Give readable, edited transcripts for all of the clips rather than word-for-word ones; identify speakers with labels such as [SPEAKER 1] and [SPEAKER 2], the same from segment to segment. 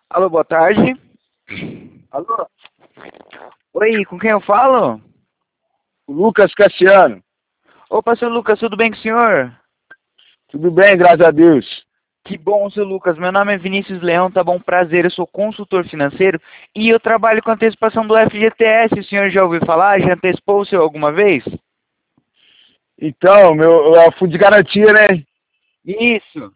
[SPEAKER 1] Alô, boa tarde.
[SPEAKER 2] Alô?
[SPEAKER 1] Oi, com quem eu falo?
[SPEAKER 2] Lucas Cassiano.
[SPEAKER 1] Opa, seu Lucas, tudo bem com o senhor?
[SPEAKER 2] Tudo bem, graças a Deus.
[SPEAKER 1] Que bom, seu Lucas. Meu nome é Vinícius Leão, tá bom? Prazer, eu sou consultor financeiro e eu trabalho com antecipação do FGTS. O senhor já ouviu falar? Já antecipou o seu alguma vez?
[SPEAKER 2] Então, eu fui de garantia, né?
[SPEAKER 1] Isso.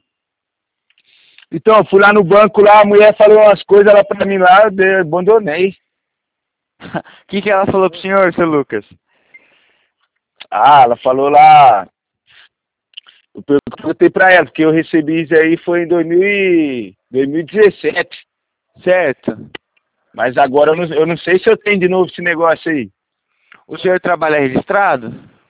[SPEAKER 2] Então, eu fui lá no banco lá, a mulher falou umas coisas lá pra mim lá, eu abandonei.
[SPEAKER 1] O que ela falou pro senhor, seu Lucas?
[SPEAKER 2] Ah, ela falou lá, eu perguntei pra ela, porque eu recebi isso aí foi em 2017.
[SPEAKER 1] Certo.
[SPEAKER 2] Mas agora eu não sei se eu tenho de novo esse negócio aí.
[SPEAKER 1] O senhor trabalha registrado?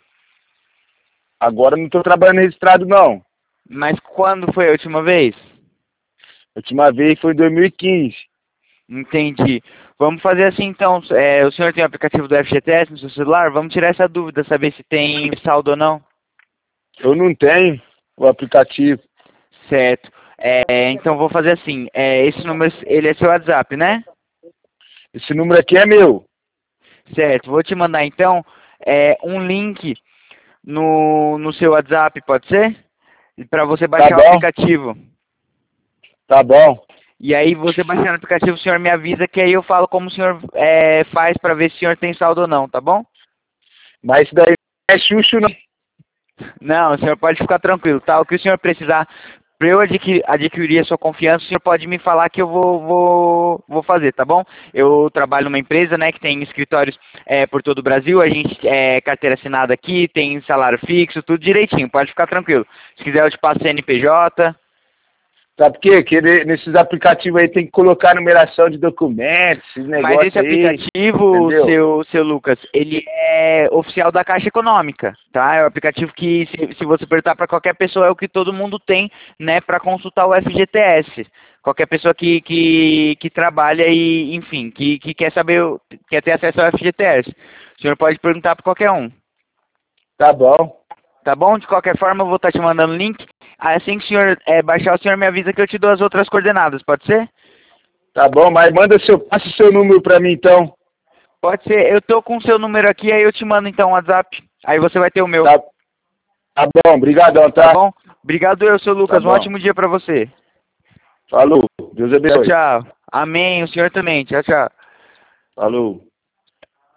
[SPEAKER 2] Agora eu não tô trabalhando registrado, não.
[SPEAKER 1] Mas quando foi a última vez?
[SPEAKER 2] A última vez foi em 2015.
[SPEAKER 1] Entendi. Vamos fazer assim então. O senhor tem o aplicativo do FGTS no seu celular? Vamos tirar essa dúvida, saber se tem saldo ou não.
[SPEAKER 2] Eu não tenho o aplicativo.
[SPEAKER 1] Certo. Então vou fazer assim. Esse número, ele é seu WhatsApp, né?
[SPEAKER 2] Esse número aqui é meu.
[SPEAKER 1] Certo. Vou te mandar então um link no seu WhatsApp, pode ser? Para você
[SPEAKER 2] Tá
[SPEAKER 1] baixar o
[SPEAKER 2] bom?
[SPEAKER 1] aplicativo.
[SPEAKER 2] Tá bom.
[SPEAKER 1] E aí você baixando o aplicativo, o senhor me avisa que aí eu falo como o senhor faz para ver se o senhor tem saldo ou não, tá bom?
[SPEAKER 2] Mas isso daí não é Xuxo, não.
[SPEAKER 1] Não, o senhor pode ficar tranquilo, tá? O que o senhor precisar para eu adquirir a sua confiança, o senhor pode me falar que eu vou fazer, tá bom? Eu trabalho numa empresa, né, que tem escritórios por todo o Brasil, a gente é carteira assinada aqui, tem salário fixo, tudo direitinho, pode ficar tranquilo. Se quiser eu te passo CNPJ.
[SPEAKER 2] Sabe por quê? Que nesses aplicativos aí tem que colocar numeração de documentos, esses
[SPEAKER 1] Mas esse
[SPEAKER 2] negócios aí,
[SPEAKER 1] aplicativo,
[SPEAKER 2] entendeu?
[SPEAKER 1] seu Lucas, ele é oficial da Caixa Econômica, tá? É um aplicativo que, se você perguntar para qualquer pessoa, é o que todo mundo tem, né, para consultar o FGTS. Qualquer pessoa que trabalha e, enfim, que quer saber, quer ter acesso ao FGTS. O senhor pode perguntar para qualquer um,
[SPEAKER 2] Tá bom.
[SPEAKER 1] tá bom? De qualquer forma, eu vou estar te mandando o link. Assim que o senhor baixar, o senhor me avisa que eu te dou as outras coordenadas, pode ser?
[SPEAKER 2] Tá bom, mas passa o seu número pra mim então.
[SPEAKER 1] Pode ser. Eu tô com o seu número aqui, aí eu te mando então o WhatsApp. Aí você vai ter o meu.
[SPEAKER 2] Tá, tá bom, brigadão,
[SPEAKER 1] Tá
[SPEAKER 2] tá?
[SPEAKER 1] bom? Obrigado eu, seu
[SPEAKER 2] Tá
[SPEAKER 1] Lucas. Um
[SPEAKER 2] bom.
[SPEAKER 1] ótimo dia pra você.
[SPEAKER 2] Falou. Deus
[SPEAKER 1] Tchau,
[SPEAKER 2] abençoe.
[SPEAKER 1] tchau. Amém. O senhor também. Tchau, tchau.
[SPEAKER 2] Falou.